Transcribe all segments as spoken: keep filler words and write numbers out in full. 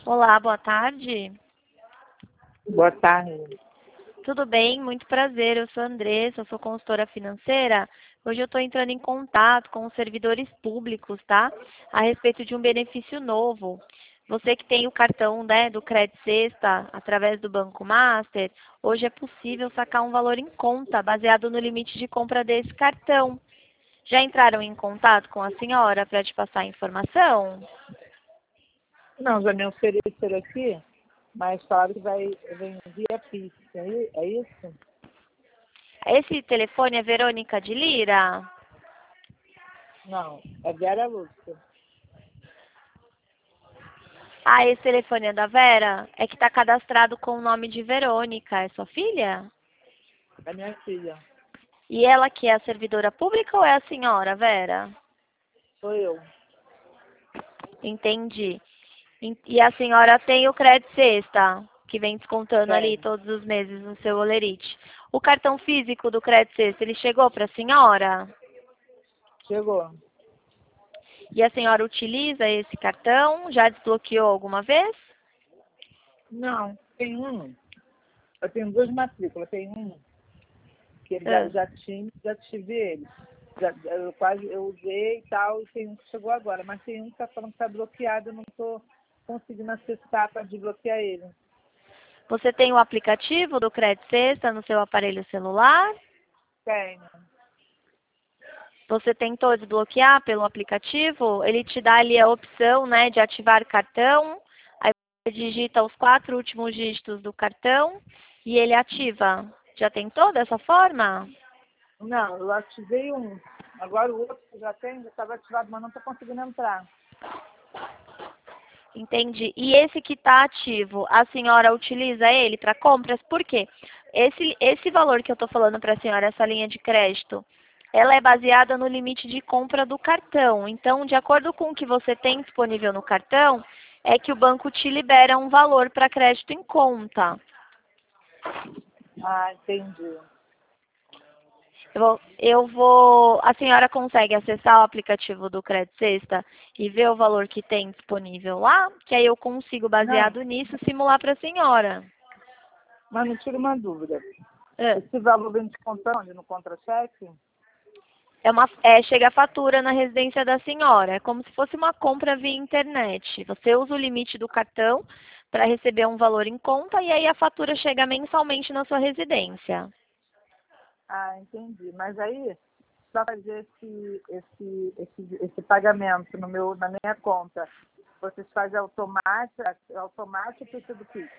Olá, boa tarde. Boa tarde. Tudo bem? Muito prazer. Eu sou a Andressa, eu sou consultora financeira. Hoje eu estou entrando em contato com os servidores públicos, tá? A respeito de um benefício novo. Você que tem o cartão, né, do Credit Sexta através do Banco Master, hoje é possível sacar um valor em conta baseado no limite de compra desse cartão. Já entraram em contato com a senhora para te passar a informação? Não, já me ofereceram aqui, mas falaram que vai vem via Pix. É i- é isso? Esse telefone é Verônica de Lira? Não, é Vera Lúcia. Ah, esse telefone é da Vera? É que está cadastrado com o nome de Verônica. É sua filha? É minha filha. E ela que é a servidora pública ou é a senhora, Vera? Sou eu. Entendi. E e a senhora tem o crédito sexta, que vem descontando ali Tenho. todos os meses no seu olerite. O cartão físico do crédito sexta, ele chegou para a senhora? Chegou. E a senhora utiliza esse cartão? Já desbloqueou alguma vez? Não, tem um. Eu tenho duas matrículas. Tem um que ele já, Ah. já tinha, já tive ele. Já, eu quase eu usei e tal, e tem um que chegou agora. Mas tem um que está falando que está bloqueado, eu não estou conseguindo acessar para desbloquear ele. Você tem o aplicativo do crédito sexta no seu aparelho celular? Tenho. Você tentou desbloquear pelo aplicativo? Ele te dá ali a opção, né, de ativar cartão. Aí você digita os quatro últimos dígitos do cartão e ele ativa. Já tentou dessa forma? Não, eu ativei um. Agora o outro que já tem, já estava ativado, mas não estou conseguindo entrar. Entendi. E esse que está ativo, a senhora utiliza ele para compras? Por quê? Esse, esse valor que eu estou falando para a senhora, essa linha de crédito, ela é baseada no limite de compra do cartão. Então, de acordo com o que você tem disponível no cartão, é que o banco te libera um valor para crédito em conta. Ah, entendi. Eu vou, eu vou, a senhora consegue acessar o aplicativo do Crédito Sexta e ver o valor que tem disponível lá? Que aí eu consigo, Não, baseado nisso, simular para a senhora. mas me tira uma dúvida. É. Esse valor vem descontando no contra-cheque? É uma, é, chega a fatura na residência da senhora. É como se fosse uma compra via internet. Você usa o limite do cartão para receber um valor em conta e aí a fatura chega mensalmente na sua residência. Ah, entendi. Mas aí, para fazer esse, esse, esse, esse pagamento no meu, na minha conta, vocês fazem automático, automático ou precisa do Pix?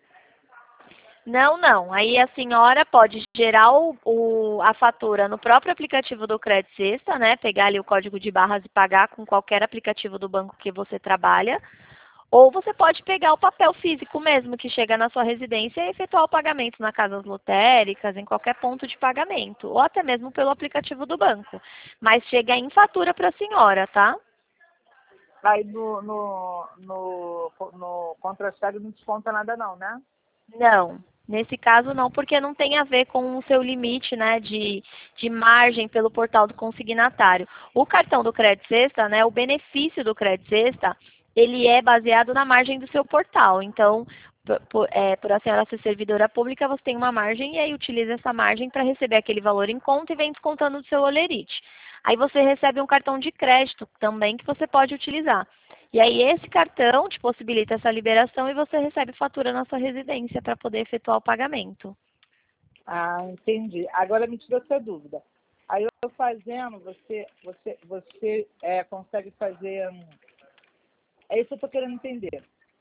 Não, não. Aí a senhora pode gerar o, o- a fatura no próprio aplicativo do Crédito Sexta, né? Pegar ali o código de barras e pagar com qualquer aplicativo do banco que você trabalha. Ou você pode pegar o papel físico mesmo que chega na sua residência e efetuar o pagamento na casas lotéricas, em qualquer ponto de pagamento, ou até mesmo pelo aplicativo do banco. Mas chega em fatura para a senhora, tá? Aí no, no, no, no contra-cheque não desconta nada não, né? Não. Nesse caso não, porque não tem a ver com o seu limite, né, de, de margem pelo portal do consignatário. O cartão do Crédito Sexta, né, o benefício do Crédito Sexta, ele é baseado na margem do seu portal. Então, por, por, é, por a senhora ser servidora pública, você tem uma margem e aí utiliza essa margem para receber aquele valor em conta e vem descontando do seu olerite. Aí você recebe um cartão de crédito também que você pode utilizar. E aí esse cartão te possibilita essa liberação e você recebe fatura na sua residência para poder efetuar o pagamento. Ah, entendi. Agora me tirou essa dúvida. Aí eu fazendo, você, você, você é, consegue fazer. hum, É isso que eu estou querendo entender.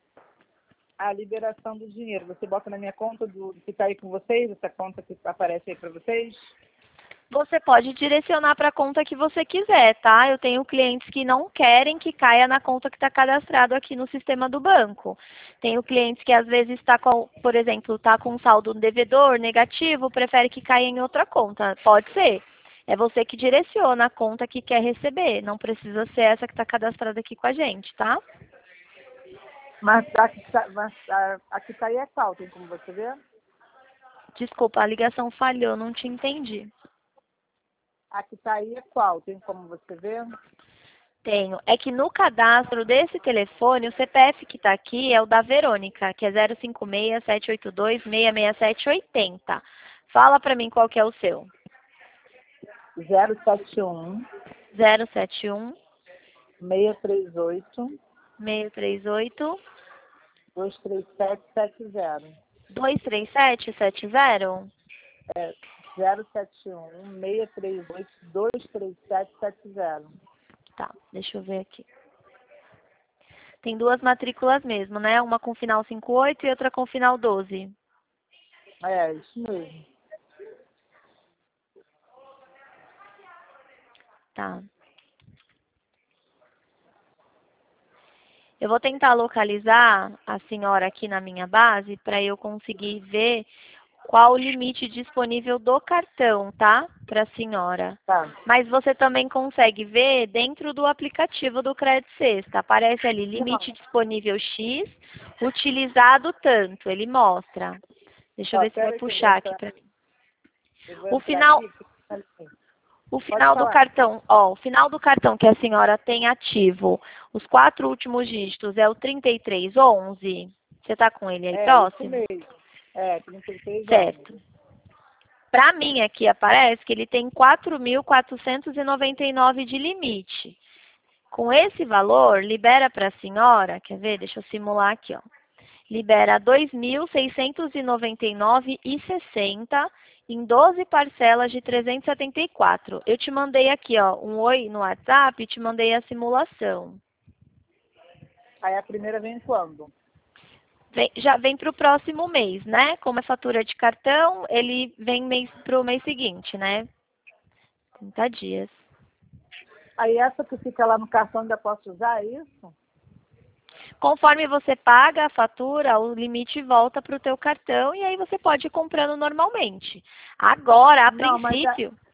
A liberação do dinheiro. Você bota na minha conta do que está aí com vocês, essa conta que aparece aí para vocês? Você pode direcionar para a conta que você quiser, tá? Eu tenho clientes que não querem que caia na conta que está cadastrado aqui no sistema do banco. Tenho clientes que às vezes está com, por exemplo, está com um saldo devedor negativo, prefere que caia em outra conta. Pode ser. É você que direciona a conta que quer receber. Não precisa ser essa que está cadastrada aqui com a gente, tá? Mas a que está mas a, a que tá aí é qual? Tem como você ver? Desculpa, a ligação falhou, não te entendi. A que está aí é qual? Tem como você ver? Tenho. É que no cadastro desse telefone, o C P F que está aqui é o da Verônica, que é zero cinco seis, sete oito dois, seis seis sete oito zero. Fala para mim qual que é o seu. zero sete um, zero sete um, seis três oito, seis três oito, dois três sete sete zero. dois três sete sete zero. É zero sete um, seis três oito, dois três sete sete zero. Tá, deixa eu ver aqui. Tem duas matrículas mesmo, né? Uma com final cinquenta e oito e outra com final doze. É, isso mesmo. Tá. Eu vou tentar localizar a senhora aqui na minha base para eu conseguir ver qual o limite disponível do cartão, tá? Para a senhora. Tá. Mas você também consegue ver dentro do aplicativo do Crédito Sexta. Aparece ali limite disponível X, utilizado tanto. Ele mostra. Deixa eu Ó, ver se vai pera aí que eu vou puxar aqui entrar, para mim. eu vou O entrar final, aqui. Assim. o Pode final do falar. cartão, ó, o final do cartão que a senhora tem ativo, os quatro últimos dígitos é o trinta e três onze. Você está com ele aí É, isso próximo? mesmo. É, trinta e três anos. Certo. Para mim aqui aparece que ele tem quatro mil quatrocentos e noventa e nove de limite. Com esse valor, libera para a senhora, quer ver? Deixa eu simular aqui, ó. Libera dois mil seiscentos e noventa e nove e sessenta em doze parcelas de trezentos e setenta e quatro. Eu te mandei aqui, ó, um oi no WhatsApp e te mandei a simulação. Aí a primeira vem quando? Vem- já vem para o próximo mês, né? Como é fatura de cartão, ele vem para o mês seguinte, né? trinta dias. Aí essa que fica lá no cartão ainda posso usar, é isso? Conforme você paga a fatura, o limite volta para o teu cartão e aí você pode ir comprando normalmente. Agora, a Não, mas a, princípio,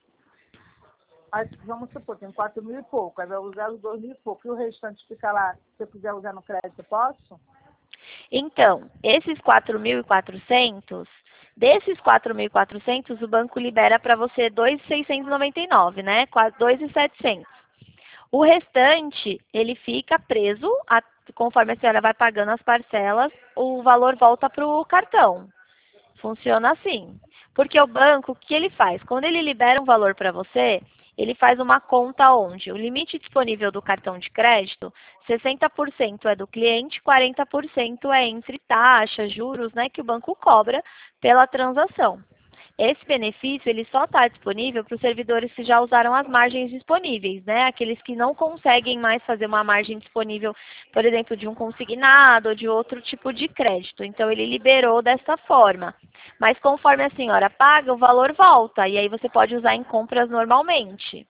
a, vamos supor, tem quatro mil e pouco, aí vai usar os dois mil e pouco. E o restante fica lá, se eu quiser usar no crédito, eu posso? então, esses quatro mil e quatrocentos, desses quatro mil e quatrocentos, o banco libera para você dois mil seiscentos e noventa e nove, né? Quase dois mil e setecentos. O restante, ele fica preso, a, conforme a senhora vai pagando as parcelas, o valor volta para o cartão. Funciona assim. Porque o banco, o que ele faz? Quando ele libera um valor para você, ele faz uma conta onde o limite disponível do cartão de crédito, sessenta por cento é do cliente, quarenta por cento é entre taxas, juros, né, que o banco cobra pela transação. Esse benefício ele só está disponível para os servidores que já usaram as margens disponíveis, né? Aqueles que não conseguem mais fazer uma margem disponível, por exemplo, de um consignado ou de outro tipo de crédito. Então, ele liberou dessa forma. Mas conforme a senhora paga, o valor volta. E aí você pode usar em compras normalmente.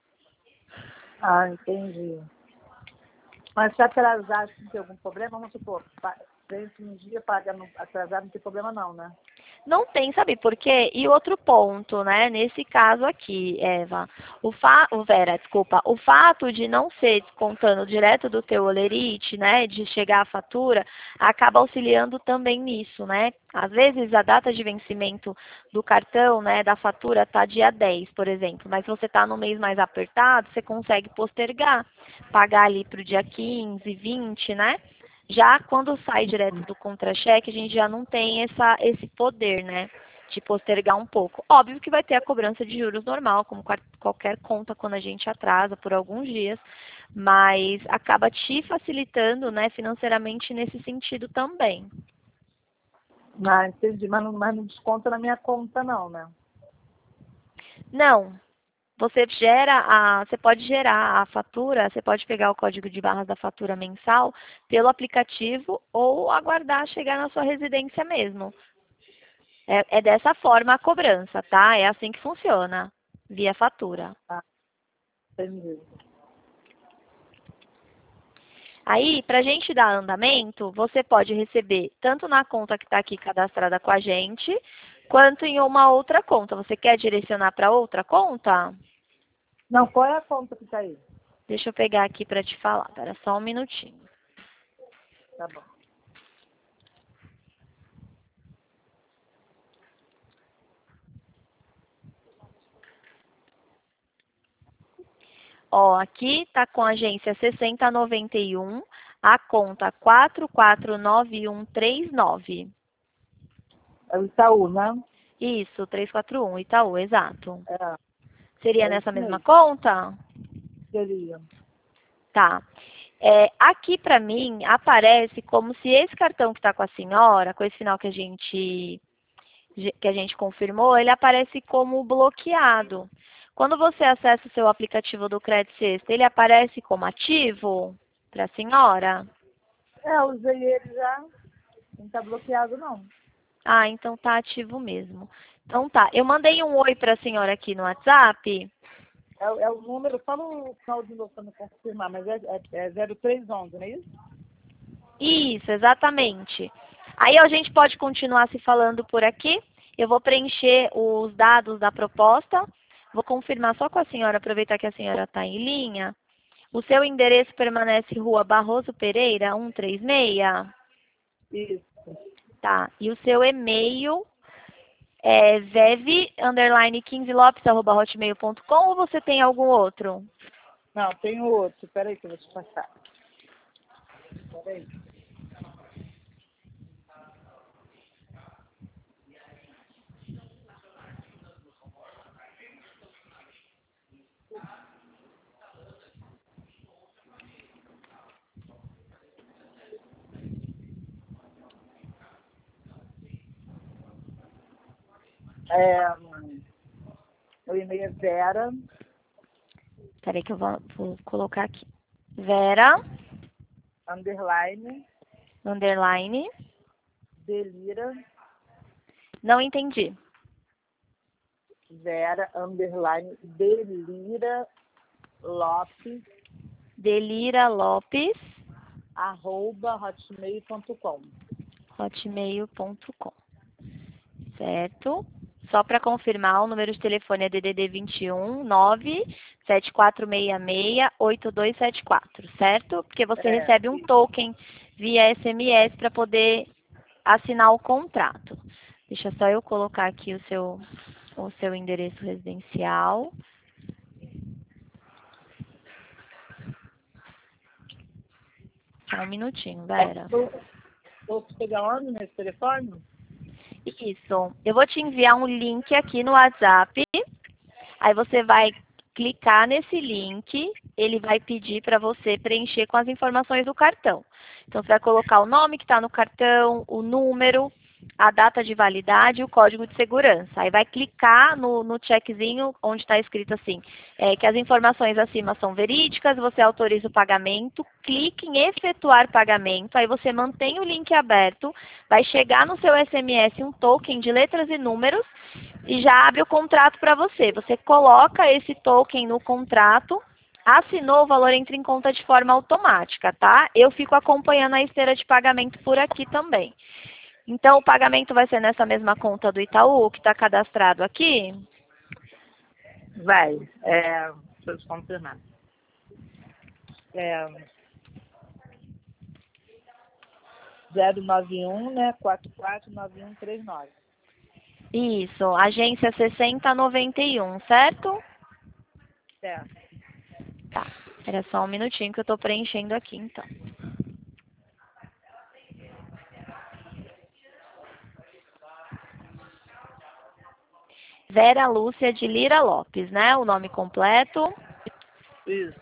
Ah, entendi. Mas se atrasar, se tem algum problema, vamos supor, pa- dentro de um dia paga no, atrasar, não tem problema não, né? Não tem, sabe por quê? E outro ponto, né? Nesse caso aqui, Eva, o, fa o Vera, desculpa, o fato de não ser descontando direto do teu olerite, né? De chegar a fatura, acaba auxiliando também nisso, né? Às vezes a data de vencimento do cartão, né, da fatura tá dia dez, por exemplo, mas se você tá no mês mais apertado, você consegue postergar, pagar ali pro dia quinze, vinte, né? Já quando sai direto do contra-cheque, a gente já não tem essa, esse poder, né? De postergar um pouco. Óbvio que vai ter a cobrança de juros normal, como qual- qualquer conta quando a gente atrasa por alguns dias, mas acaba te facilitando, né, financeiramente nesse sentido também. Ah, entendi. Mas não, mas não desconta na minha conta não, né? Não, você gera a, você pode gerar a fatura, você pode pegar o código de barras da fatura mensal pelo aplicativo ou aguardar chegar na sua residência mesmo. É, é dessa forma a cobrança, tá? É assim que funciona, via fatura. Ah, entendi. Aí, para a gente dar andamento, você pode receber tanto na conta que está aqui cadastrada com a gente, quanto em uma outra conta. Você quer direcionar para outra conta? Não, qual é a conta que tá aí? Deixa eu pegar aqui para te falar. Espera só um minutinho. Tá bom. Ó, aqui tá com a agência sessenta noventa e um, a conta quatro quatro nove um três nove. É o Itaú, né? Isso, trezentos e quarenta e um, Itaú, exato. É, Seria é nessa isso mesma mesmo. conta? Seria. Tá. É, aqui para mim aparece como se esse cartão que está com a senhora, com esse final que a gente que a gente confirmou, ele aparece como bloqueado. Quando você acessa o seu aplicativo do Credit Sexta, ele aparece como ativo para a senhora? É, eu usei ele já. Não tá bloqueado, não. Ah, então tá ativo mesmo. Então tá. Eu mandei um oi para a senhora aqui no WhatsApp. É, é o número, fala o final de novo para me confirmar, mas é, é, é zero três onze, não é isso? Isso, exatamente. Aí a gente pode continuar se falando por aqui. Eu vou preencher os dados da proposta. Vou confirmar só com a senhora, aproveitar que a senhora está em linha. O seu endereço permanece Rua Barroso Pereira, cento e trinta e seis? Isso. Tá. E o seu e-mail é vev underline quinze lopes arroba hotmail ponto com ou você tem algum outro? Não, tem outro. Peraí que eu vou te passar. Peraí. É, hum, o e-mail é Vera, Peraí que eu vou, vou colocar aqui. Vera, underline, underline, delira, não entendi. Vera, underline, delira, Lopes, Delira Lopes, arroba hotmail ponto com. hotmail ponto com. Certo? Só para confirmar, o número de telefone é D D D vinte e um, nove sete quatro seis seis, oito dois sete quatro, certo? Porque você É, recebe um token via S M S para poder assinar o contrato. Deixa só eu colocar aqui o seu, o seu endereço residencial. Só um minutinho, Vera. posso pegar onde nesse telefone? Isso. Eu vou te enviar um link aqui no WhatsApp. Aí você vai clicar nesse link, ele vai pedir para você preencher com as informações do cartão. Então, você vai colocar o nome que está no cartão, o número, a data de validade e o código de segurança. Aí vai clicar no, no checkzinho onde está escrito assim, é, que as informações acima são verídicas, você autoriza o pagamento, clique em efetuar pagamento, aí você mantém o link aberto, vai chegar no seu S M S um token de letras e números, e já abre o contrato para você. Você coloca esse token no contrato, assinou, o valor entra em conta de forma automática, tá? Eu fico acompanhando a esteira de pagamento por aqui também. Então, o pagamento vai ser nessa mesma conta do Itaú, que está cadastrado aqui? Vai. É, deixa eu te confirmar. É, zero nove um, né? quatro quatro nove um três nove. Isso, agência sessenta noventa e um, certo? Certo. Tá, era só um minutinho que eu estou preenchendo aqui, então. Vera Lúcia de Lira Lopes, né? O nome completo. Isso.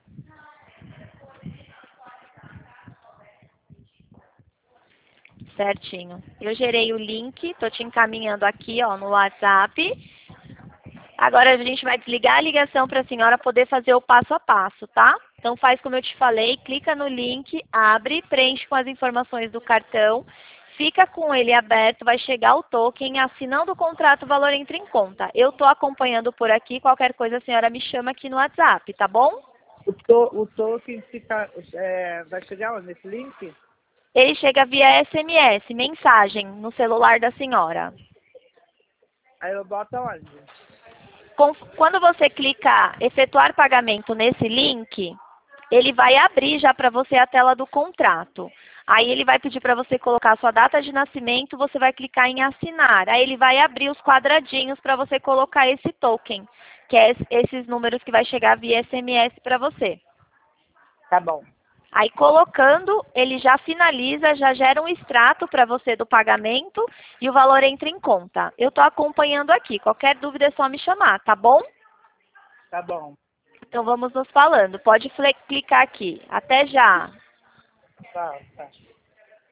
Certinho. Eu gerei o link, tô te encaminhando aqui, ó, no WhatsApp. Agora a gente vai desligar a ligação para a senhora poder fazer o passo a passo, tá? Então faz como eu te falei, clica no link, abre, preenche com as informações do cartão, fica com ele aberto, vai chegar o token, assinando o contrato, o valor entra em conta. Eu tô acompanhando por aqui, qualquer coisa a senhora me chama aqui no WhatsApp, tá bom? O, to, o token fica, é, vai chegar onde? Nesse link? Ele chega via S M S, mensagem, no celular da senhora. Aí eu boto onde? Quando você clica efetuar pagamento nesse link, ele vai abrir já para você a tela do contrato. Aí ele vai pedir para você colocar a sua data de nascimento, você vai clicar em assinar. Aí ele vai abrir os quadradinhos para você colocar esse token. que é esses números que vai chegar via S M S para você. Tá bom. Aí colocando, ele já finaliza, já gera um extrato para você do pagamento e o valor entra em conta. Eu estou acompanhando aqui, qualquer dúvida é só me chamar, tá bom? Tá bom. Então vamos nos falando. Pode clicar aqui. Até já! Tá, tá.